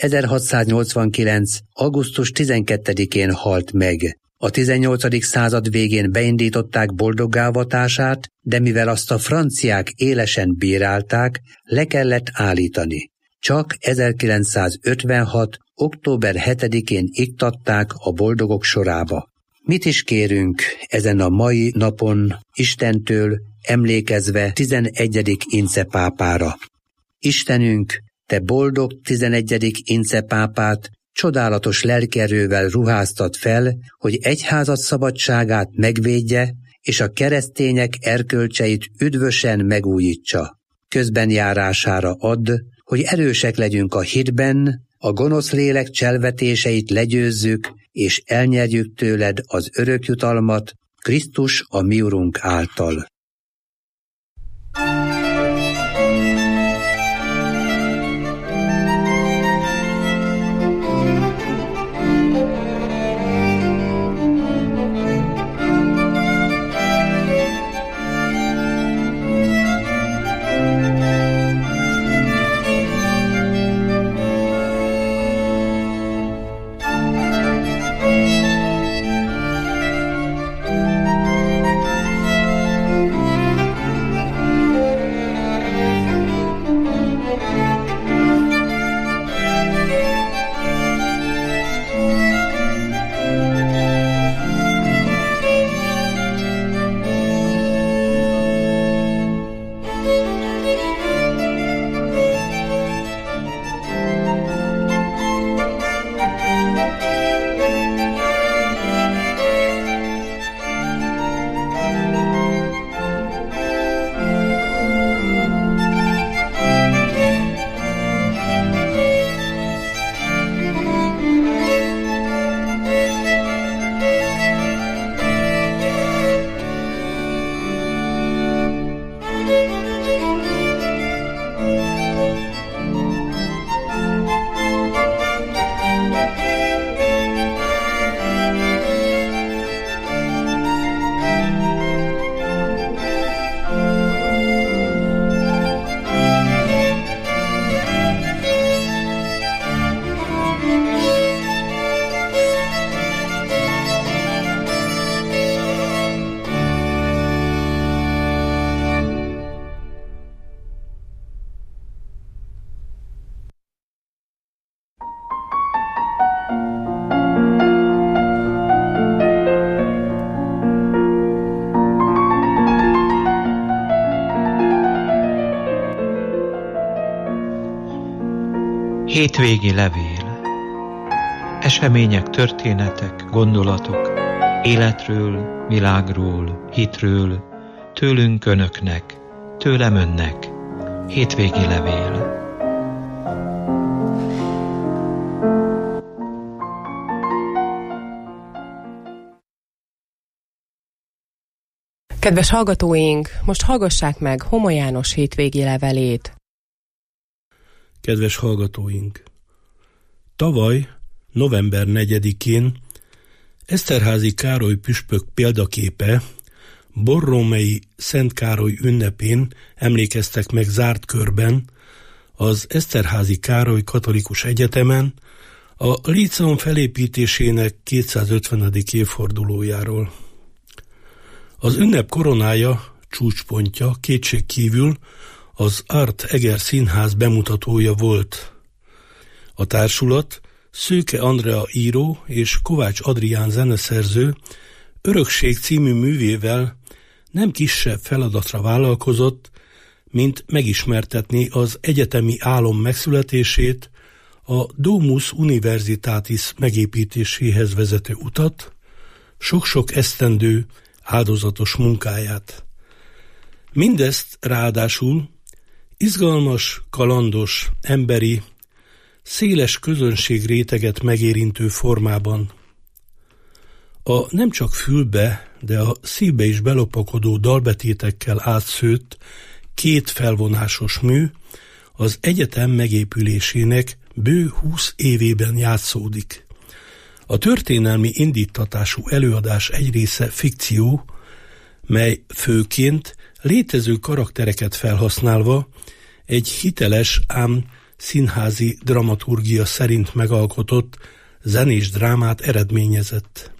ezerhatszáznyolcvankilenc. augusztus tizenkettedikén halt meg. A tizennyolcadik század végén beindították boldoggávatását, de mivel azt a franciák élesen bírálták, le kellett állítani. Csak ezerkilencszázötvenhat. október hetedikén iktatták a boldogok sorába. Mit is kérünk ezen a mai napon Istentől, emlékezve tizenegyedik ince pápára? Istenünk, te boldog tizenegyedik ince pápát csodálatos lelkerővel ruháztat fel, hogy egyházad szabadságát megvédje, és a keresztények erkölcseit üdvösen megújítsa. Közben járására add, hogy erősek legyünk a hitben, a gonosz lélek cselvetéseit legyőzzük, és elnyerjük tőled az örök jutalmat, Krisztus a mi Urunk által. Hétvégi levél. Események, történetek, gondolatok, életről, világról, hitről, tőlünk önöknek, tőlem önnek. Hétvégi levél. Kedves hallgatóink, most hallgassák meg Homo János hétvégi levelét. Kedves hallgatóink! Tavaly, november negyedikén Eszterházy Károly püspök példaképe Borrómei Szent Károly ünnepén emlékeztek meg zárt körben az Eszterházy Károly Katolikus Egyetemen a líceum felépítésének kétszázötvenedik évfordulójáról. Az ünnep koronája, csúcspontja kétségkívül az Art Eger Színház bemutatója volt. A társulat Szőke Andrea író és Kovács Adrián zeneszerző Örökség című művével nem kisebb feladatra vállalkozott, mint megismertetni az egyetemi álom megszületését, a Domus Universitatis megépítéséhez vezető utat, sok-sok esztendő áldozatos munkáját. Mindezt ráadásul izgalmas, kalandos, emberi, széles közönségréteget megérintő formában. A nem csak fülbe, de a szívbe is belopakodó dalbetétekkel átszőtt két felvonásos mű az egyetem megépülésének bő húsz évében játszódik. A történelmi indítatású előadás egy része fikció, mely főként létező karaktereket felhasználva egy hiteles, ám színházi dramaturgia szerint megalkotott zenés drámát eredményezett.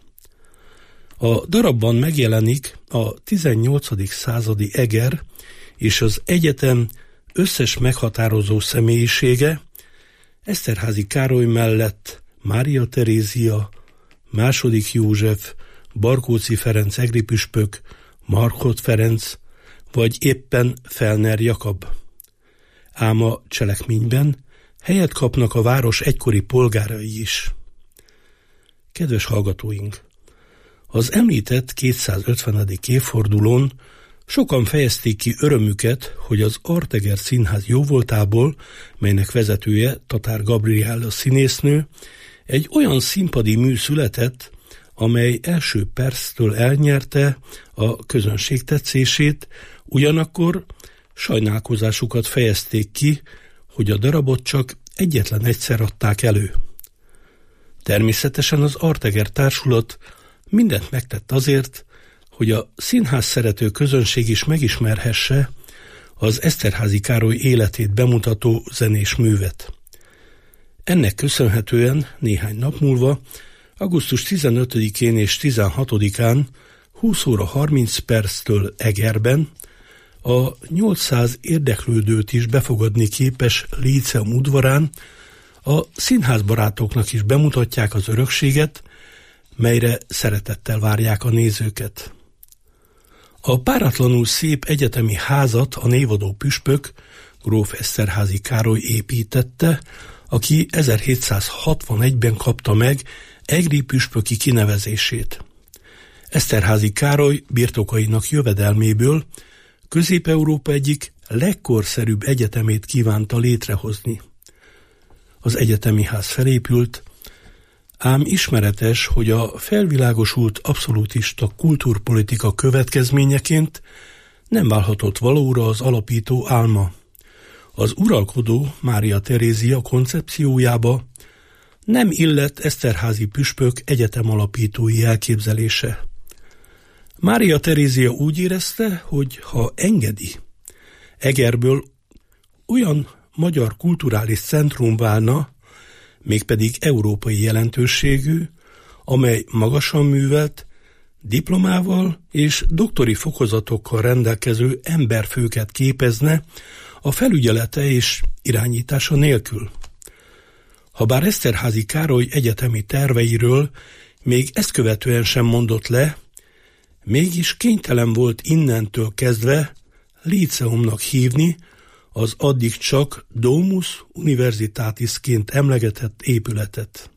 A darabban megjelenik a tizennyolcadik századi Eger és az egyetem összes meghatározó személyisége, Eszterházy Károly mellett Mária Terézia, második József, Barkóczy Ferenc egri püspök, Markhot Ferenc, vagy éppen Fellner Jakab. Ám a cselekményben helyet kapnak a város egykori polgárai is. Kedves hallgatóink! Az említett kétszázötvenedik évfordulón sokan fejezték ki örömüket, hogy az Art Eger Színház jóvoltából, melynek vezetője Tatár Gabriella színésznő, Egy olyan színpadi mű született, amely első perctől elnyerte a közönség tetszését, ugyanakkor sajnálkozásukat fejezték ki, hogy a darabot csak egyetlen egyszer adták elő. Természetesen az Arteger Társulat mindent megtett azért, hogy a színház szerető közönség is megismerhesse az Eszterházy Károly életét bemutató zenés művet. Ennek köszönhetően néhány nap múlva, augusztus tizenötödikén és tizenhatodikán húsz óra harminc perctől Egerben a nyolcszáz érdeklődőt is befogadni képes Líceum udvarán a színházbarátoknak is bemutatják az örökséget, melyre szeretettel várják a nézőket. A páratlanul szép egyetemi házat a névadó püspök, gróf Eszterházy Károly építette, aki ezerhétszázhatvanegyben kapta meg egri püspöki kinevezését. Eszterházy Károly birtokainak jövedelméből Közép-Európa egyik legkorszerűbb egyetemét kívánta létrehozni. Az egyetemi ház felépült, ám ismeretes, hogy a felvilágosult abszolútista kultúrpolitika következményeként nem válhatott valóra az alapító álma. Az uralkodó Mária Terézia koncepciójába nem illett Eszterházy püspök egyetem alapítói elképzelése. Mária Terézia úgy érezte, hogy ha engedi, Egerből olyan magyar kulturális centrum válna, mégpedig európai jelentőségű, amely magasan művelt, diplomával és doktori fokozatokkal rendelkező emberfőket képezne a felügyelete és irányítása nélkül. Habár Eszterházy Károly egyetemi terveiről még ezt követően sem mondott le, mégis kénytelen volt innentől kezdve Líceumnak hívni az addig csak Domus Universitatisként emlegetett épületet.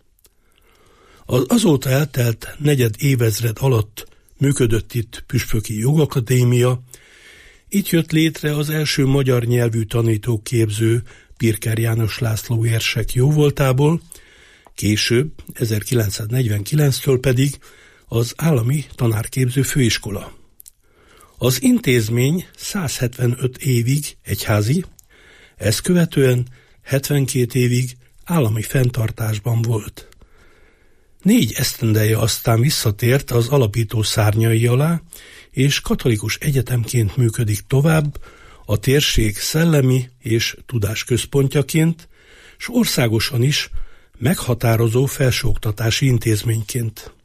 Az azóta eltelt negyed évezred alatt működött itt püspöki jogakadémia, itt jött létre az első magyar nyelvű tanítóképző Pirker János László érsek jóvoltából, később ezerkilencszáznegyvenkilenctől pedig az állami tanárképző főiskola. Az intézmény százhetvenöt évig egyházi, ezt követően hetvenkét évig állami fenntartásban volt. Négy esztendeje aztán visszatért az alapító szárnyai alá, és katolikus egyetemként működik tovább a térség szellemi és tudásközpontjaként, s országosan is meghatározó felsőoktatási intézményként.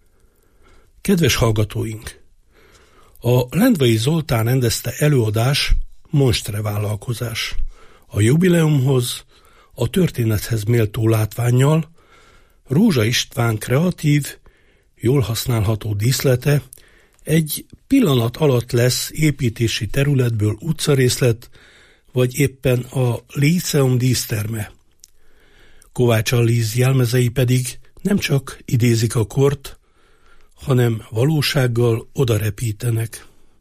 Kedves hallgatóink! A Lendvai Zoltán rendezte előadás monstre vállalkozás. A jubileumhoz, a történethez méltó látvánnyal Rózsa István kreatív, jól használható díszlete egy pillanat alatt lesz építési területből utcarészlet, vagy éppen a Líceum díszterme. Kovács Allíz jelmezei pedig nem csak idézik a kort, hanem valósággal odarepítenek.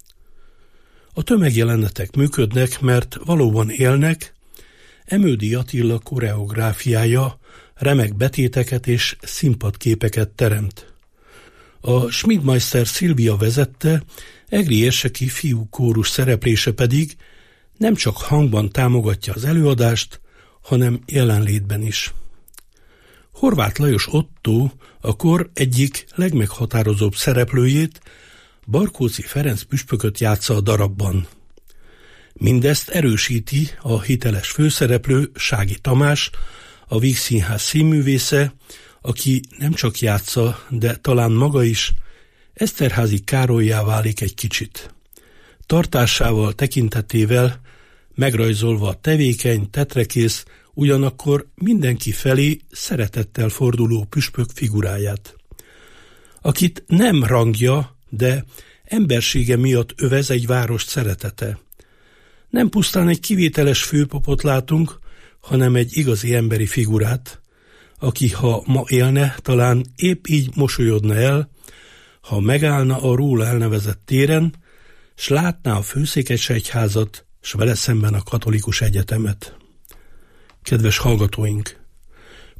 A tömegjelenetek működnek, mert valóban élnek, Emődi Attila koreográfiája remek betéteket és színpadképeket teremt. A Schmidmeister Szilvia vezette, egri érseki fiú kórus szereplése pedig nem csak hangban támogatja az előadást, hanem jelenlétben is. Horváth Lajos Ottó, a kor egyik legmeghatározóbb szereplőjét, Barkóczy Ferenc püspököt játsza a darabban. Mindezt erősíti a hiteles főszereplő Sági Tamás, a Vígszínház színművésze, aki nem csak játsza, de talán maga is Eszterházy Károllyá válik egy kicsit. Tartásával, tekintetével, megrajzolva a tevékeny, tetrekész, ugyanakkor mindenki felé szeretettel forduló püspök figuráját, akit nem rangja, de embersége miatt övez egy város szeretete. Nem pusztán egy kivételes főpapot látunk, hanem egy igazi emberi figurát, aki ha ma élne, talán épp így mosolyodna el, ha megállna a róla elnevezett téren, s látná a főszékesegyházat, s vele szemben a katolikus egyetemet. Kedves hallgatóink!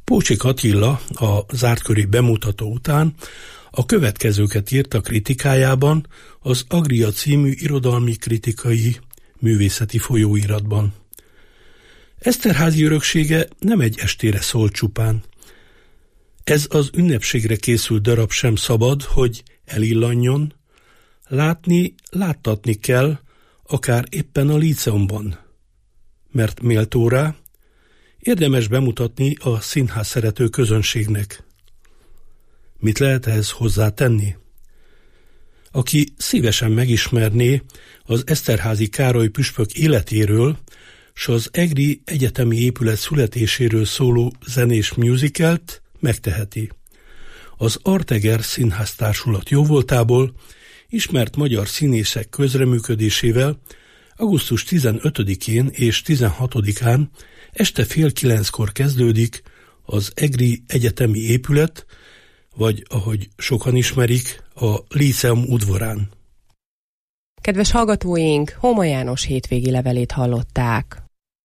Pócsik Attila a zártköri bemutató után a következőket írta kritikájában az Agria című irodalmi kritikai művészeti folyóiratban. Eszterházy öröksége nem egy estére szól csupán. Ez az ünnepségre készült darab sem szabad, hogy elillanjon, látni, láttatni kell, akár éppen a líceumban. Mert méltó rá, érdemes bemutatni a színház szerető közönségnek. Mit lehet ehhez hozzátenni? Aki szívesen megismerné az Eszterházy Károly püspök életéről, s az egri egyetemi épület születéséről szóló zenés musicalt megteheti. Az Arteger Színház Társulat jóvoltából ismert magyar színészek közreműködésével augusztus tizenötödikén és tizenhatodikán este fél kilenckor kezdődik az egri egyetemi épület, vagy ahogy sokan ismerik, a Líceum udvarán. Kedves hallgatóink, Homa János hétvégi levelét hallották.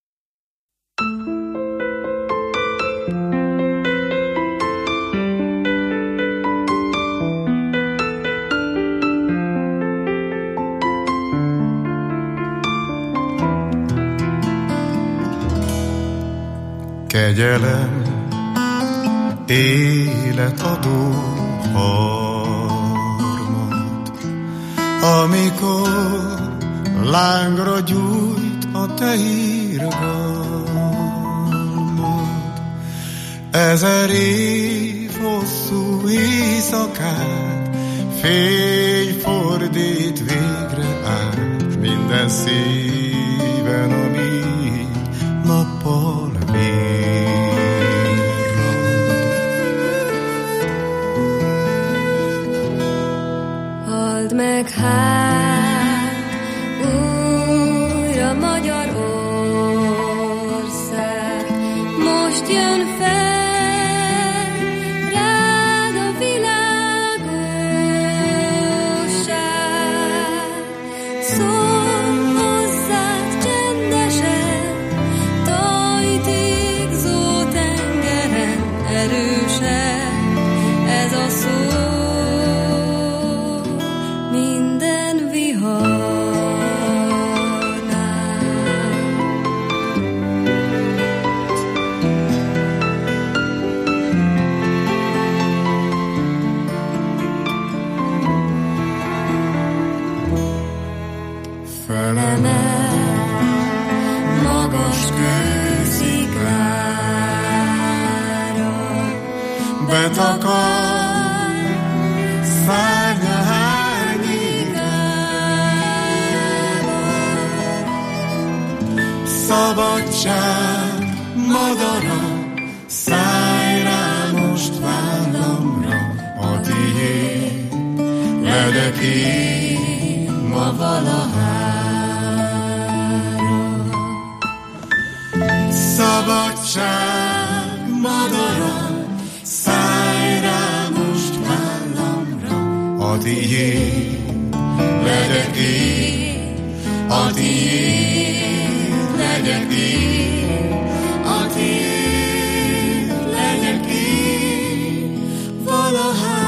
Kegyelem, életadó harmat, amikor lángra gyújt a te irgalmad. Ezer év hosszú éjszakát fény fordít végre át minden szíven, ami nappal Halld meg hát újra Magyarország, most jön fel rád a világosság. Szólj hozzád csendesen, tajtékzó tengeren, erősen ez a szó. Minden viharnál felemel magas kősziklára, betakar szárnya szabadság madara, szállj rá most vállamra, a tiéd ledek én ma valahára. Szabadság madara, szállj rá most vállamra, a tiéd ledek én, a tiéd legyek én, a tiéd legyek én valahára.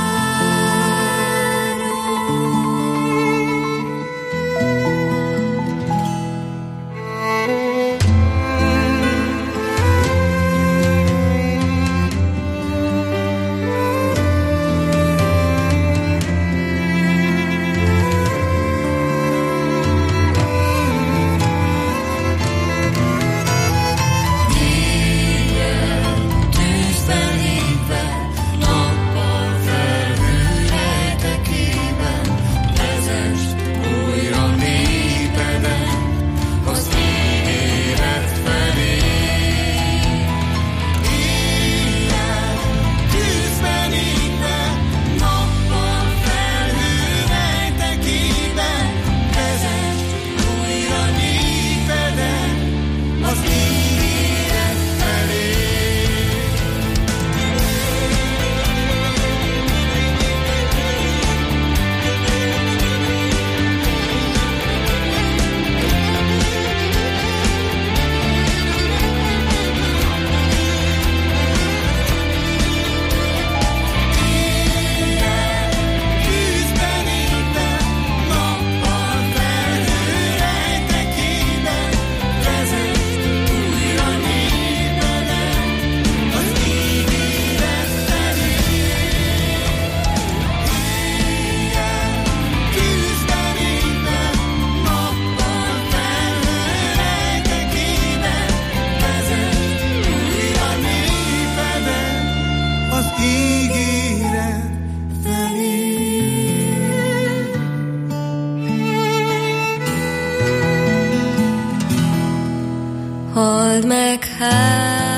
halld meg, hát